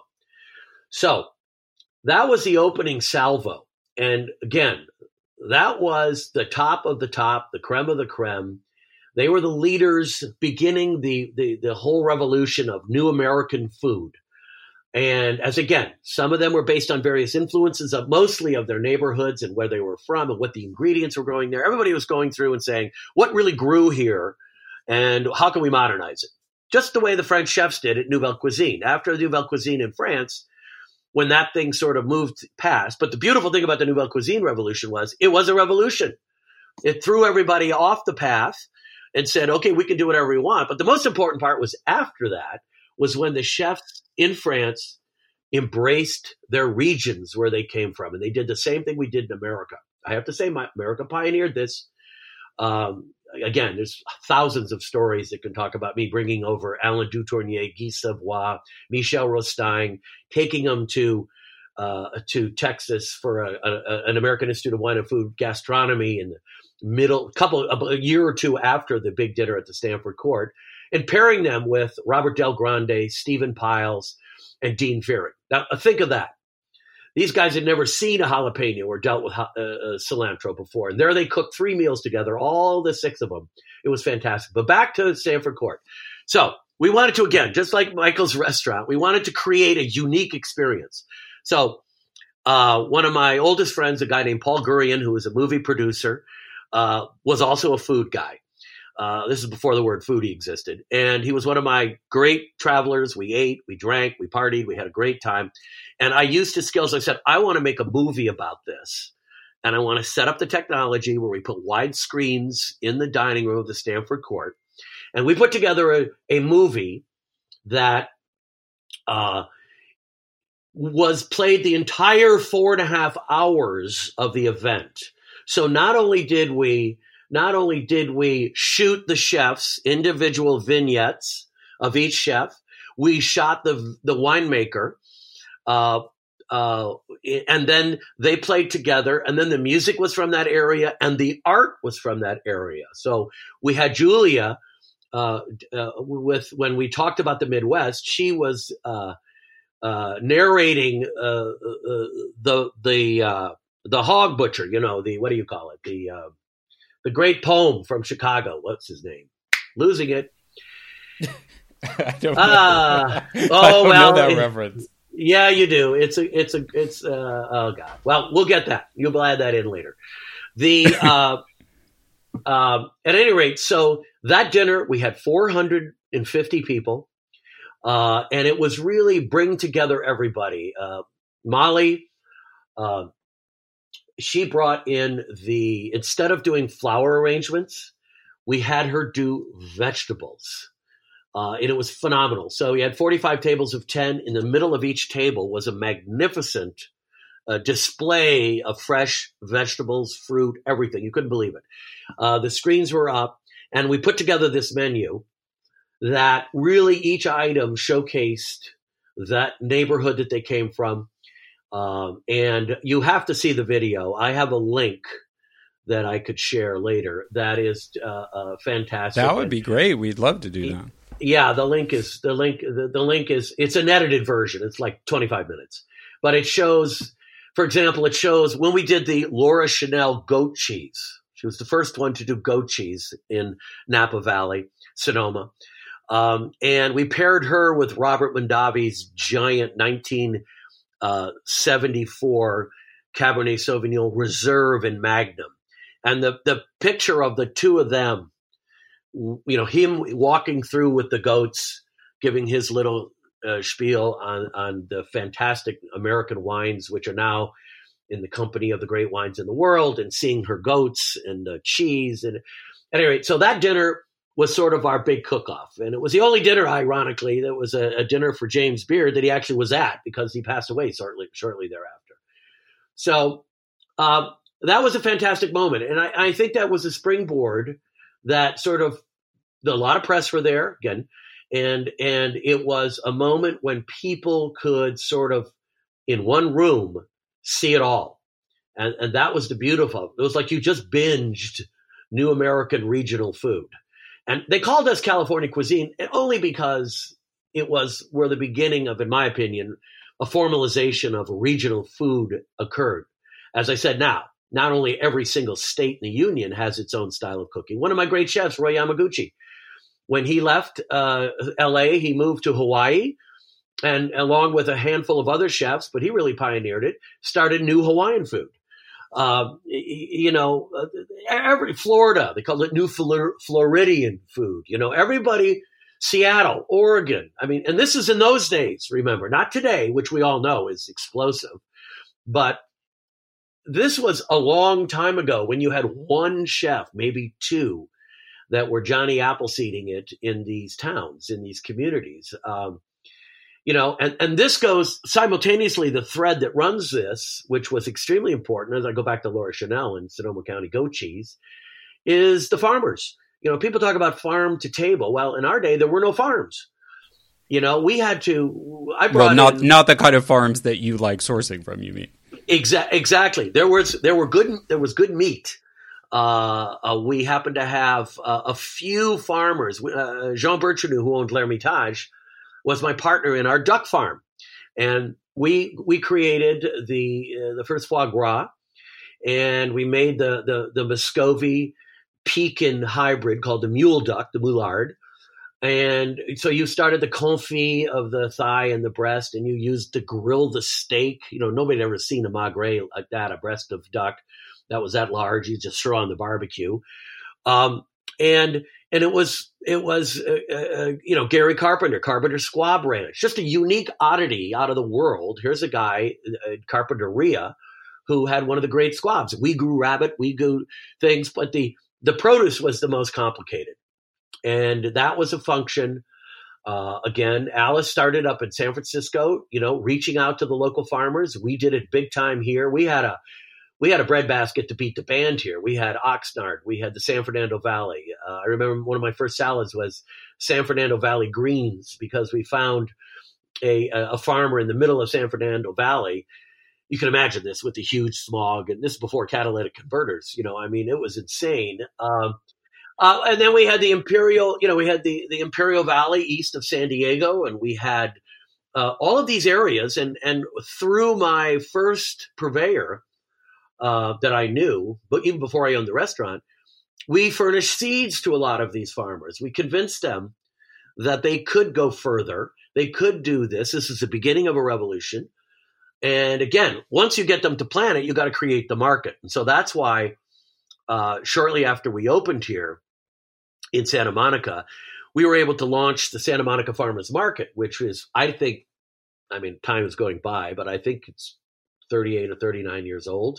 So that was the opening salvo. And again, that was the top of the top, the creme of the creme. They were the leaders beginning the, the, the whole revolution of new American food. And as again, some of them were based on various influences of mostly of their neighborhoods and where they were from and what the ingredients were growing there. Everybody was going through and saying, what really grew here and how can we modernize it? Just the way the French chefs did at Nouvelle Cuisine. After the Nouvelle Cuisine in France, when that thing sort of moved past. But the beautiful thing about the Nouvelle Cuisine revolution was it was a revolution. It threw everybody off the path and said, okay, we can do whatever we want. But the most important part was after that was when the chefs in France embraced their regions where they came from. And they did the same thing we did in America. I have to say, my, America pioneered this. Um, again, there's thousands of stories that can talk about me bringing over Alain Dutournier, Guy Savoy, Michel Rostaing, taking them to uh, to Texas for a, a, an American Institute of Wine and Food gastronomy in the middle, couple a year or two after the big dinner at the Stanford Court, and pairing them with Robert Del Grande, Stephen Piles, and Dean Fearing. Now, think of that. these guys had never seen a jalapeno or dealt with uh, uh, cilantro before. And there they cooked three meals together, all the six of them. It was fantastic. But back to Stamford Court. So we wanted to, again, just like Michael's restaurant, we wanted to create a unique experience. So uh, one of my oldest friends, a guy named Paul Gurian, who was a movie producer, uh, was also a food guy. Uh, this is before the word foodie existed. And he was one of my great travelers. We ate, we drank, we partied, we had a great time. And I used his skills. I said, I want to make a movie about this. And I want to set up the technology where we put wide screens in the dining room of the Stamford Court. And we put together a, a movie that uh, was played the entire four and a half hours of the event. So not only did we Not only did we shoot the chefs, individual vignettes of each chef, we shot the the winemaker, uh, uh, and then they played together, and then the music was from that area, and the art was from that area. So we had Julia uh, uh, with when we talked about the Midwest, she was uh, uh, narrating uh, uh, the the uh, the hog butcher, you know, the what do you call it, the uh, The great poem from Chicago. What's his name? Losing it. I don't know. Uh, oh, I don't well, know that it, reference. Yeah, you do. It's a, it's a, it's, uh, oh God. Well, we'll get that. You'll add that in later. The, uh, um, at any rate, so that dinner, we had four hundred fifty people. Uh, and it was really bring together everybody. Uh, Molly, uh, she brought in the, instead of doing flower arrangements, we had her do vegetables. Uh, and it was phenomenal. So we had forty-five tables of ten. In the middle of each table was a magnificent uh, display of fresh vegetables, fruit, everything. You couldn't believe it. Uh, the screens were up, and we put together this menu that really each item showcased that neighborhood that they came from. Um, and you have to see the video. I have a link that I could share later. That is uh, uh, fantastic. That would be great. We'd love to do that. Yeah, the link is the link. The, the link is it's an edited version. It's like twenty-five minutes, but it shows. For example, it shows when we did the Laura Chanel goat cheese. She was the first one to do goat cheese in Napa Valley, Sonoma, um, and we paired her with Robert Mondavi's giant nineteen seventy-four Cabernet Sauvignon Reserve in Magnum. And the, the picture of the two of them, you know, him walking through with the goats, giving his little uh, spiel on, on the fantastic American wines, which are now in the company of the great wines in the world, and seeing her goats and the cheese. And at any rate, so that dinner was sort of our big cook-off. And it was the only dinner, ironically, that was a, a dinner for James Beard that he actually was at because he passed away shortly, shortly thereafter. So uh, that was a fantastic moment. And I, I think that was a springboard that sort of, a lot of press were there, again, and and it was a moment when people could sort of, in one room, see it all. And, and that was the beautiful. It was like you just binged New American regional food. And they called us California cuisine only because it was where the beginning of, in my opinion, a formalization of regional food occurred. As I said, now, not only every single state in the union has its own style of cooking. One of my great chefs, Roy Yamaguchi, when he left uh, L A, he moved to Hawaii, and along with a handful of other chefs, but he really pioneered it, started new Hawaiian food. Uh, you know, every Florida, they call it New Flor- Floridian food. You know, everybody, Seattle, Oregon. I mean, and this is in those days, remember, not today, which we all know is explosive. But this was a long time ago when you had one chef, maybe two, that were Johnny Appleseeding it in these towns, in these communities. Um, You know, and, and this goes simultaneously, the thread that runs this, which was extremely important, as I go back to Laura Chanel and Sonoma County goat cheese, is the farmers. You know, people talk about farm to table. Well, in our day, there were no farms. You know, we had to, I brought Well, not, in, not the kind of farms that you like sourcing from, you mean? Exa- exactly. There was, there were good, there was good meat. Uh, uh, we happened to have uh, a few farmers. Uh, Jean Bertrand, who owned L'Hermitage, was my partner in our duck farm. And we we created the uh, the first foie gras, and we made the the the Muscovy Pekin hybrid called the Mule Duck, the Moulard. And so you started the confit of the thigh and the breast, and you used to grill the steak. You know, nobody had ever seen a magret like that, a breast of duck that was that large. You just throw on the barbecue. Um, and and it was, it was uh, uh, you know, Gary Carpenter, Carpenter Squab Ranch, just a unique oddity out of the world. Here's a guy, uh, Carpinteria, who had one of the great squabs. We grew rabbit, we grew things, but the, the produce was the most complicated. And that was a function. Uh, again, Alice started up in San Francisco, you know, reaching out to the local farmers. We did it big time here. We had a we had a breadbasket to beat the band here. We had Oxnard. We had the San Fernando Valley. Uh, I remember one of my first salads was San Fernando Valley greens, because we found a a farmer in the middle of San Fernando Valley. You can imagine this with the huge smog, and this is before catalytic converters. You know, I mean, it was insane. Um, Uh, and then we had the Imperial, you know, we had the, the Imperial Valley east of San Diego, and we had uh, all of these areas. And, and through my first purveyor uh, that I knew, but even before I owned the restaurant, we furnished seeds to a lot of these farmers. We convinced them that they could go further. They could do this. This is the beginning of a revolution. And again, once you get them to plant it, you got to create the market. And so that's why uh, shortly after we opened here, in Santa Monica, we were able to launch the Santa Monica Farmers Market, which is, I think, I mean, time is going by, but I think it's thirty-eight or thirty-nine years old.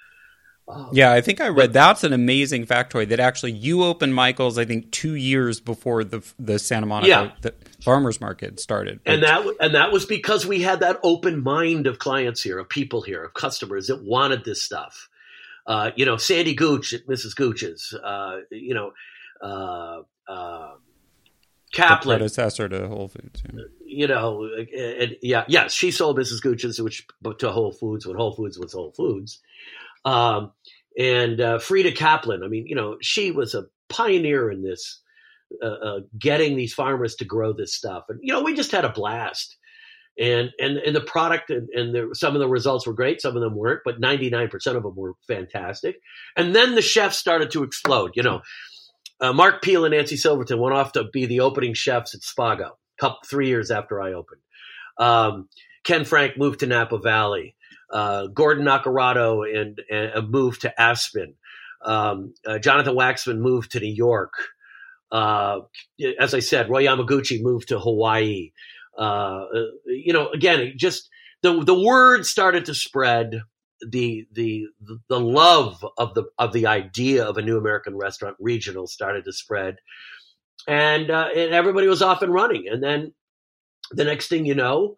Um, yeah, I think I read but, that's an amazing factoid that actually you opened Michael's, I think, two years before the the Santa Monica yeah. the Farmers Market started. But, and that and that was because we had that open mind of clients here, of people here, of customers that wanted this stuff. Uh, you know, Sandy Gooch at Missus Gooch's, uh, you know, Uh, uh, Kaplan, the predecessor to Whole Foods, yeah. you know, and yeah, yes, she sold Missus Gooch's, which to Whole Foods when Whole Foods was Whole Foods, um, and uh, Frida Kaplan. I mean, you know, she was a pioneer in this, uh, uh, getting these farmers to grow this stuff, and you know, we just had a blast, and and and the product and, and the, some of the results were great, some of them weren't, but ninety-nine percent of them were fantastic, and then the chefs started to explode, you know. Uh, Mark Peel and Nancy Silverton went off to be the opening chefs at Spago, couple, three years after I opened. Um, Ken Frank moved to Napa Valley. Uh, Gordon Nacarado and, and moved to Aspen. Um, uh, Jonathan Waxman moved to New York. Uh, as I said, Roy Yamaguchi moved to Hawaii. Uh, you know, again, just the the word started to spread. The the the love of the of the idea of a new American restaurant regional started to spread, and uh, and everybody was off and running. And then the next thing you know,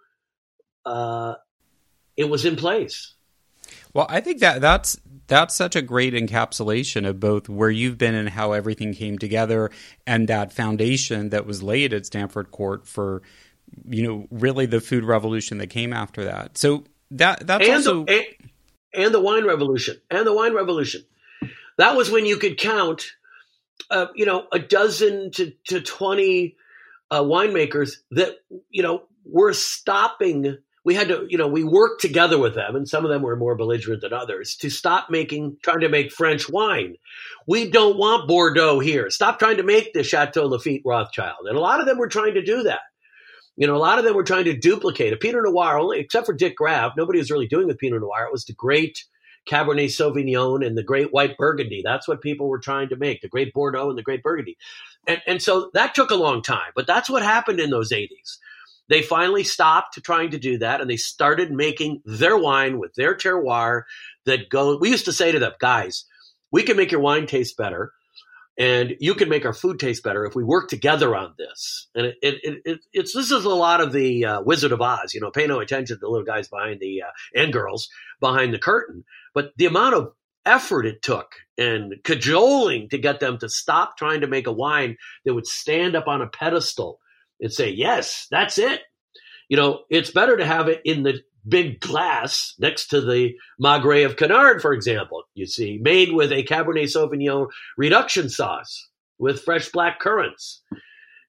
uh, it was in place. Well, I think that that's that's such a great encapsulation of both where you've been and how everything came together, and that foundation that was laid at Stanford Court for, you know, really the food revolution that came after that. So that that's and also. The, and- And the wine revolution, and the wine revolution. That was when you could count, uh, you know, a dozen to, to twenty uh, winemakers that, you know, were stopping. We had to, you know, we worked together with them, and some of them were more belligerent than others, to stop making, trying to make French wine. We don't want Bordeaux here. Stop trying to make the Chateau Lafite Rothschild. And a lot of them were trying to do that. You know, a lot of them were trying to duplicate a Pinot Noir, only, except for Dick Graff. Nobody was really doing with Pinot Noir. It was the great Cabernet Sauvignon and the great white Burgundy. That's what people were trying to make, the great Bordeaux and the great Burgundy. And, and so that took a long time, but that's what happened in those eighties. They finally stopped trying to do that, and they started making their wine with their terroir that go. We used to say to them, guys, we can make your wine taste better, and you can make our food taste better if we work together on this. And it, it, it, it it's this is a lot of the uh, Wizard of Oz. You know, pay no attention to the little guys behind the uh, and girls behind the curtain. But the amount of effort it took and cajoling to get them to stop trying to make a wine that would stand up on a pedestal and say, yes, that's it. You know, it's better to have it in the big glass next to the Magret of Canard, for example, you see, made with a Cabernet Sauvignon reduction sauce with fresh black currants.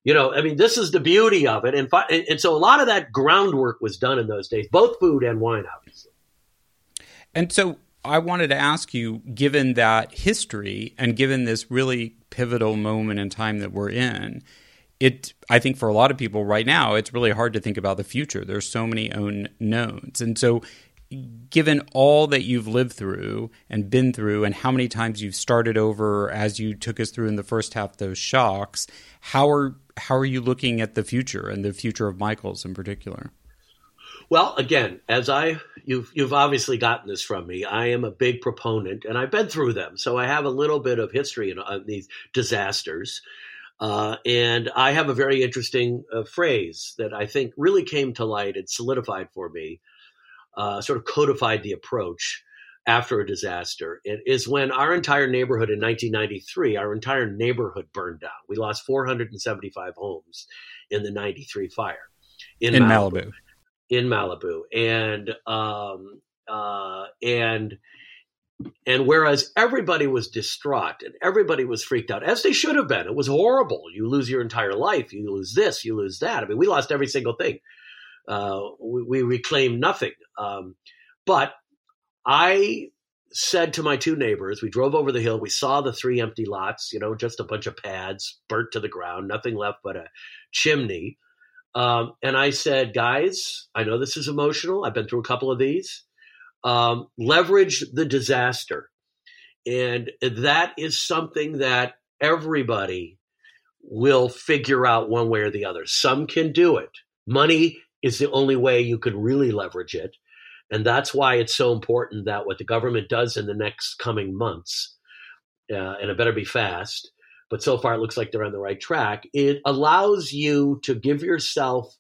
You know, I mean, this is the beauty of it. And, fi- and so a lot of that groundwork was done in those days, both food and wine, obviously. And so I wanted to ask you, given that history and given this really pivotal moment in time that we're in, it, I think for a lot of people right now, it's really hard to think about the future. There's so many unknowns. And so given all that you've lived through and been through and how many times you've started over as you took us through in the first half, those shocks, how are how are you looking at the future and the future of Michael's in particular? Well, again, as I you've you've obviously gotten this from me. I am a big proponent, and I've been through them, so I have a little bit of history in uh, these disasters. Uh, and I have a very interesting uh, phrase that I think really came to light and solidified for me, uh, sort of codified the approach after a disaster. It is when our entire neighborhood in nineteen ninety-three, our entire neighborhood burned down. We lost four hundred seventy-five homes in the ninety-three fire in, in Malibu. Malibu. In Malibu. And, um, uh, and, and whereas everybody was distraught and everybody was freaked out, as they should have been, it was horrible. You lose your entire life. You lose this, you lose that. I mean, we lost every single thing. Uh, we, we reclaimed nothing. Um, but I said to my two neighbors, we drove over the hill, we saw the three empty lots, you know, just a bunch of pads burnt to the ground, nothing left but a chimney. Um, and I said, guys, I know this is emotional. I've been through a couple of these. Um, leverage the disaster. And that is something that everybody will figure out one way or the other. Some can do it. Money is the only way you could really leverage it. And that's why it's so important that what the government does in the next coming months, uh, and it better be fast, but so far it looks like they're on the right track, it allows you to give yourself,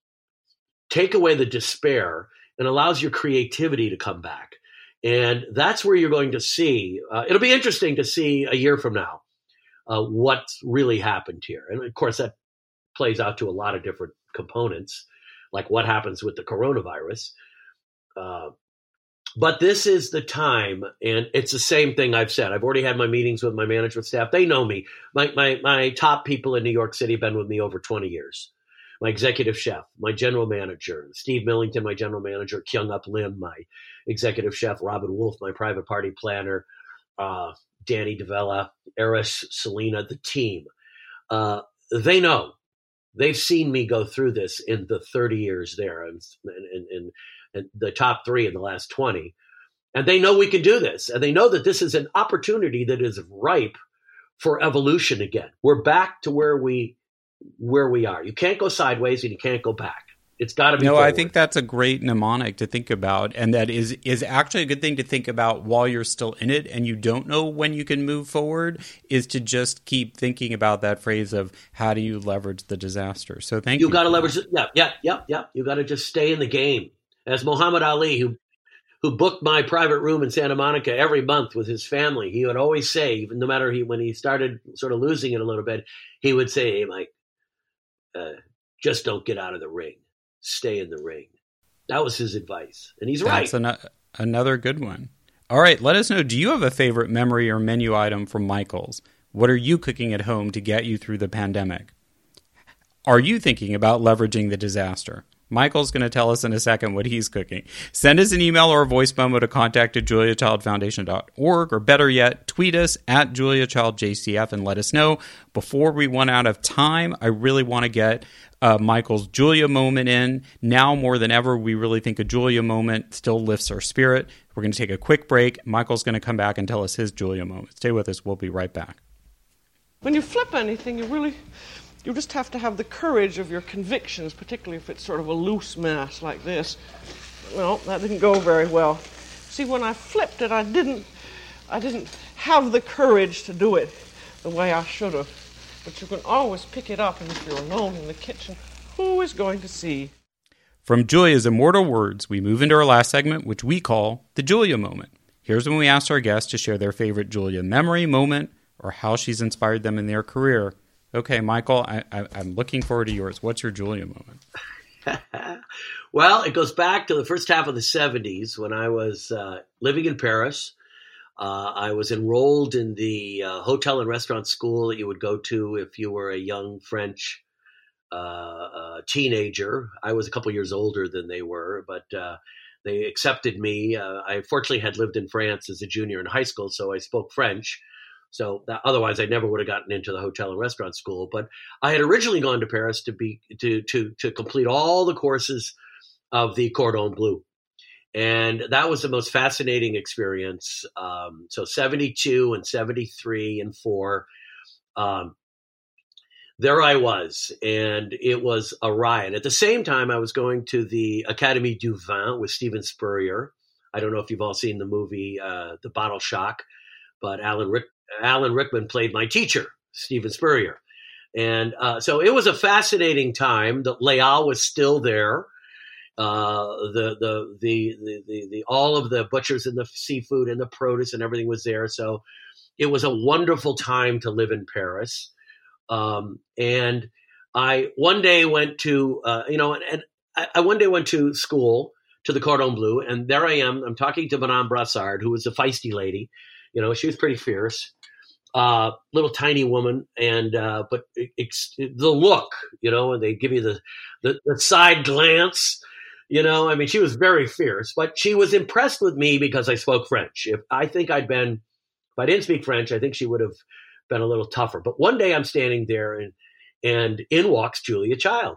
take away the despair, and allows your creativity to come back. And that's where you're going to see, uh, it'll be interesting to see a year from now uh, what's really happened here. And of course, that plays out to a lot of different components, like what happens with the coronavirus. Uh, but this is the time, and it's the same thing I've said. I've already had my meetings with my management staff. They know me. My, my, my top people in New York City have been with me over twenty years. My executive chef, my general manager, Steve Millington, my general manager, Kyung Up Lim, my executive chef, Robin Wolf, my private party planner, uh, Danny DeVella, Eris, Selena, the team. Uh, they know. They've seen me go through this in the thirty years there, and, and, and, and the top three in the last twenty. And they know we can do this. And they know that this is an opportunity that is ripe for evolution again. We're back to where we where we are. You can't go sideways and you can't go back. It's got to be No, forward. I think that's a great mnemonic to think about, and that is is actually a good thing to think about while you're still in it and you don't know when you can move forward, is to just keep thinking about that phrase of how do you leverage the disaster. So thank you. You got to leverage it. Yeah, yeah, yeah, yeah. You got to just stay in the game. As Muhammad Ali, who who booked my private room in Santa Monica every month with his family, he would always say, even no matter he when he started sort of losing it a little bit, he would say, "Hey, Mike, uh, just don't get out of the ring. Stay in the ring." That was his advice. And he's right. That's an, another good one. All right, let us know. Do you have a favorite memory or menu item from Michael's? What are you cooking at home to get you through the pandemic? Are you thinking about leveraging the disaster? Michael's going to tell us in a second what he's cooking. Send us an email or a voice memo to contact at julia child foundation dot org, or better yet, tweet us at julia child j c f and let us know. Before we run out of time, I really want to get uh, Michael's Julia moment in. Now more than ever, we really think a Julia moment still lifts our spirit. We're going to take a quick break. Michael's going to come back and tell us his Julia moment. Stay with us. We'll be right back. When you flip anything, you really... You just have to have the courage of your convictions, particularly if it's sort of a loose mass like this. Well, that didn't go very well. See, when I flipped it, I didn't, I didn't have the courage to do it the way I should have. But you can always pick it up, and if you're alone in the kitchen, who is going to see? From Julia's immortal words, we move into our last segment, which we call the Julia moment. Here's when we ask our guests to share their favorite Julia memory, moment, or how she's inspired them in their career. Okay, Michael, I, I, I'm looking forward to yours. What's your Julia moment? Well, it goes back to the first half of the seventies when I was uh, living in Paris. Uh, I was enrolled in the uh, hotel and restaurant school that you would go to if you were a young French uh, uh, teenager. I was a couple years older than they were, but uh, they accepted me. Uh, I fortunately had lived in France as a junior in high school, so I spoke French. So that, otherwise, I never would have gotten into the hotel and restaurant school. But I had originally gone to Paris to be to to to complete all the courses of the Cordon Bleu, and that was the most fascinating experience. Um, so seventy-two and seventy-three and four, um, there I was, and it was a riot. At the same time, I was going to the Académie du Vin with Steven Spurrier. I don't know if you've all seen the movie uh, The Bottle Shock, but Alan Rick. Alan Rickman played my teacher, Steven Spurrier. And uh, so it was a fascinating time. The Leal was still there. Uh, the, the, the, the, the, the, all of the butchers and the seafood and the produce and everything was there. So it was a wonderful time to live in Paris. Um, and I one day went to, uh, you know, and, and I, I one day went to school to the Cordon Bleu, and there I am. I'm talking to Madame Brassard, who was a feisty lady. You know, she was pretty fierce, uh, little tiny woman, and uh, but it, it's the look, you know, and they give you the, the the side glance, you know. I mean, she was very fierce, but she was impressed with me because I spoke French. If I think I'd been, if I didn't speak French, I think she would have been a little tougher. But one day I'm standing there, and and in walks Julia Child,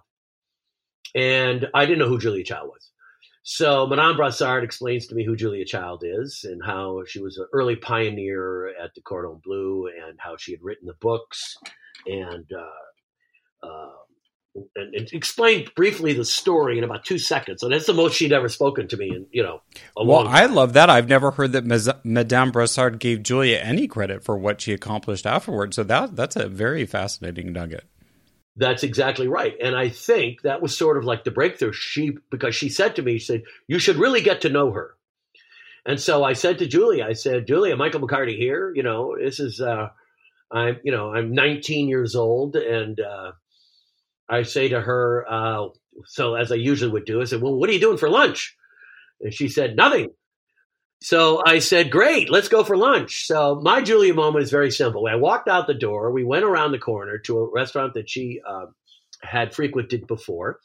and I didn't know who Julia Child was. So Madame Brassard explains to me who Julia Child is and how she was an early pioneer at the Cordon Bleu and how she had written the books and, uh, uh, and, and explained briefly the story in about two seconds. So that's the most she'd ever spoken to me in, you know, a well, long time. I love that. I've never heard that Ms. Madame Brassard gave Julia any credit for what she accomplished afterwards. So that that's a very fascinating nugget. That's exactly right. And I think that was sort of like the breakthrough. She, because she said to me, she said, you should really get to know her. And so I said to Julia, I said, Julia, Michael McCarty here, you know, this is, uh, I'm, you know, I'm nineteen years old. And, uh, I say to her, uh, so as I usually would do, I said, well, what are you doing for lunch? And she said, nothing. So I said, great, let's go for lunch. So my Julia moment is very simple. I walked out the door. We went around the corner to a restaurant that she uh, had frequented before.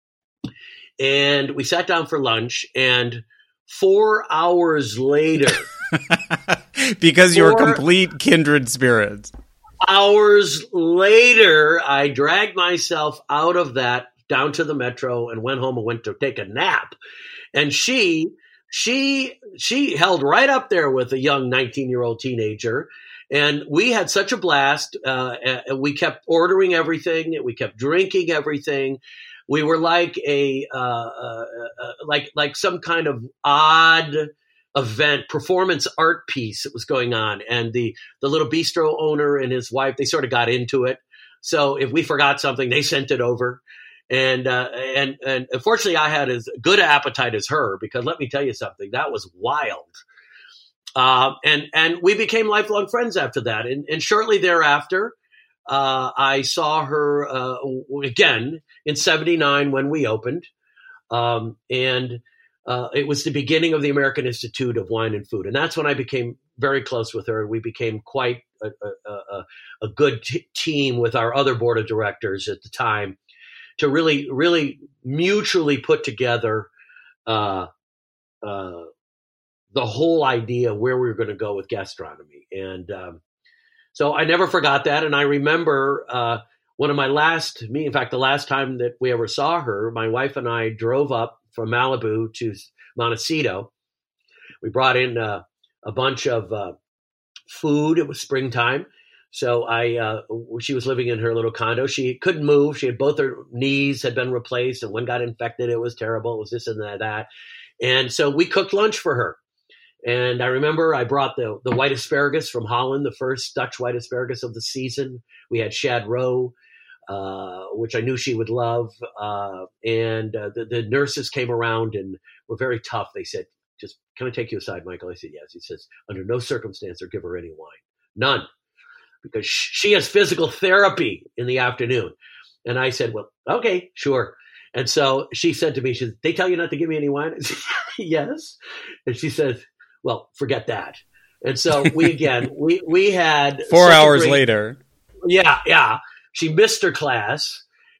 And we sat down for lunch. And four hours later. because you're complete kindred spirits. Hours later, I dragged myself out of that down to the metro and went home and went to take a nap. And she... She she held right up there with a young nineteen-year-old teenager, and we had such a blast. Uh, we kept ordering everything. We kept drinking everything. We were like a uh, uh, uh, like like some kind of odd event, performance art piece that was going on. And the the little bistro owner and his wife, they sort of got into it. So if we forgot something, they sent it over. And, uh, and, and unfortunately I had as good an appetite as her, because let me tell you something, that was wild. Um, and, and we became lifelong friends after that. And, and shortly thereafter, uh, I saw her, uh, again in seventy-nine when we opened. Um, and, uh, it was the beginning of the American Institute of Wine and Food. And that's when I became very close with her. And we became quite a, a, a, a good t- team with our other board of directors at the time, to really, really mutually put together uh, uh, the whole idea of where we were going to go with gastronomy. And um, so I never forgot that. And I remember uh, one of my last, me, in fact, the last time that we ever saw her, my wife and I drove up from Malibu to Montecito. We brought in uh, a bunch of uh, food. It was springtime. So I, uh, she was living in her little condo. She couldn't move. She had both her knees had been replaced, and one got infected. It was terrible. It was this and that, that. And so we cooked lunch for her. And I remember I brought the, the white asparagus from Holland, the first Dutch white asparagus of the season. We had shad roe, uh, which I knew she would love. Uh, and uh, the, the nurses came around and were very tough. They said, just, can I take you aside, Michael? I said, yes. He says, under no circumstance or give her any wine. None. Because she has physical therapy in the afternoon. And I said, well, okay, sure. And so she said to me, she said, they tell you not to give me any wine? I said, yes. And she said, well, forget that. And so we, again, we, we had four hours great, later. Yeah. Yeah. She missed her class.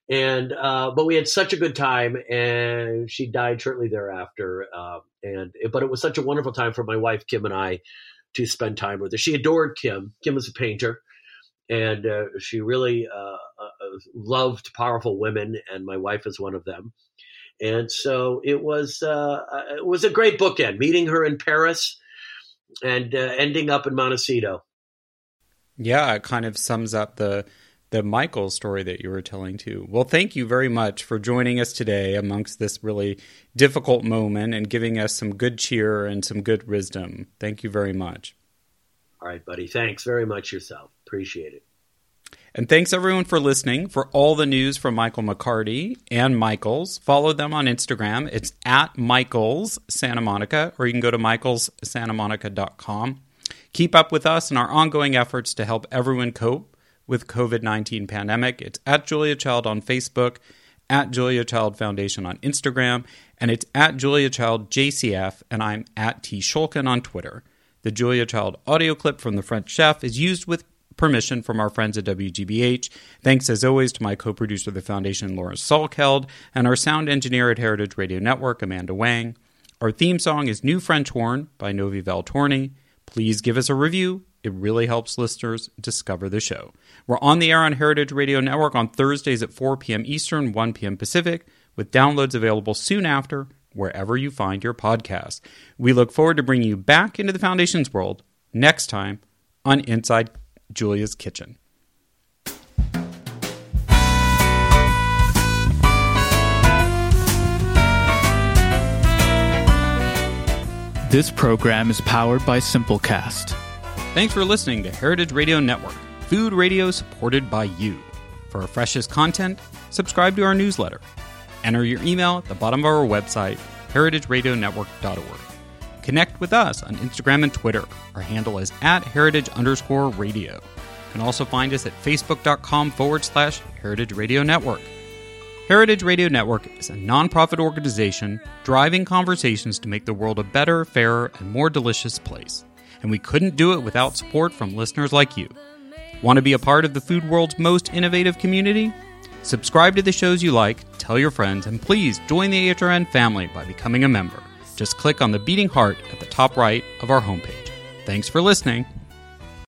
And uh, but we had such a good time, and she died shortly thereafter. Uh, and but it was such a wonderful time for my wife Kim and I to spend time with her. She adored Kim. Kim was a painter, and uh, she really uh, uh, loved powerful women, and my wife is one of them. And so it was uh, it was a great bookend, meeting her in Paris and uh, ending up in Montecito. Yeah, it kind of sums up the the Michael story that you were telling too. Well, thank you very much for joining us today amongst this really difficult moment and giving us some good cheer and some good wisdom. Thank you very much. All right, buddy. Thanks very much yourself. Appreciate it. And thanks everyone for listening. For all the news from Michael McCarty and Michaels, follow them on Instagram. It's at Michaels Santa Monica, or you can go to michaels santa monica dot com. Keep up with us in our ongoing efforts to help everyone cope with COVID nineteen pandemic. It's at Julia Child on Facebook, at Julia Child Foundation on Instagram, and it's at Julia Child J C F, and I'm at T Shulkin on Twitter. The Julia Child audio clip from The French Chef is used with permission from our friends at W G B H. Thanks as always to my co-producer of the Foundation, Laura Salkeld, and our sound engineer at Heritage Radio Network, Amanda Wang. Our theme song is New French Horn by Novi Valtorni. Please give us a review. It really helps listeners discover the show. We're on the air on Heritage Radio Network on Thursdays at four p.m. Eastern, one p.m. Pacific, with downloads available soon after, wherever you find your podcasts. We look forward to bringing you back into the Foundation's world next time on Inside Julia's Kitchen. This program is powered by Simplecast. Thanks for listening to Heritage Radio Network, food radio supported by you. For our freshest content, subscribe to our newsletter. Enter your email at the bottom of our website, heritage radio network dot org. Connect with us on Instagram and Twitter. Our handle is at heritage underscore radio. You can also find us at facebook.com forward slash Heritage Radio Network. Heritage Radio Network is a nonprofit organization driving conversations to make the world a better, fairer, and more delicious place. And we couldn't do it without support from listeners like you. Want to be a part of the food world's most innovative community? Subscribe to the shows you like, tell your friends, and please join the A H R N family by becoming a member. Just click on the beating heart at the top right of our homepage. Thanks for listening.